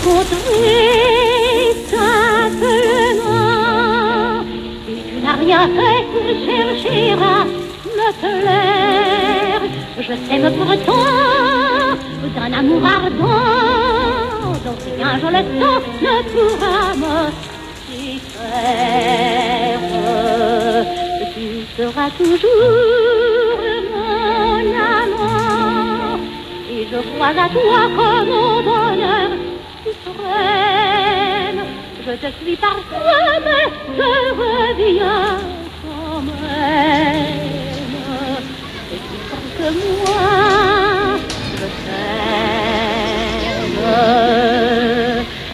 rencontrer simplement. Et tu n'as rien fait pour chercher à me plaire. Je t'aime pourtant d'un amour ardent, dont rien, je le sens, ne pourra me distraire. Tu seras toujours mon amant, et je crois à toi comme au bonheur suprême. Je te suis parfois, mais je reviens quand même. Et tu penses que moi, je t'aime.